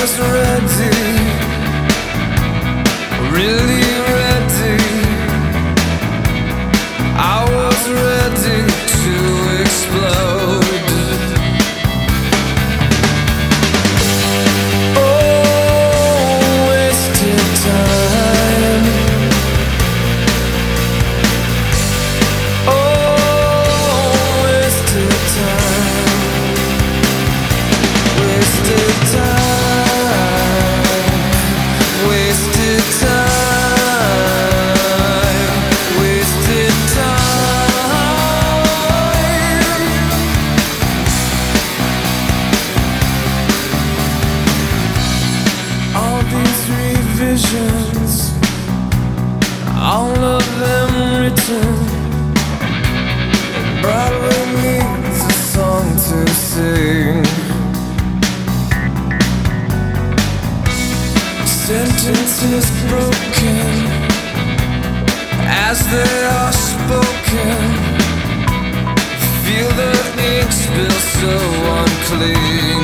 was ready, really ready. I was ready to explode. Oh, wasted time. Oh, wasted time. Wasted time. Wasted time. Wasted time. All these revisions, all of them written. Broadway needs a song to sing. Sentences broken as they are spoken. Feel the ink spill so unclean.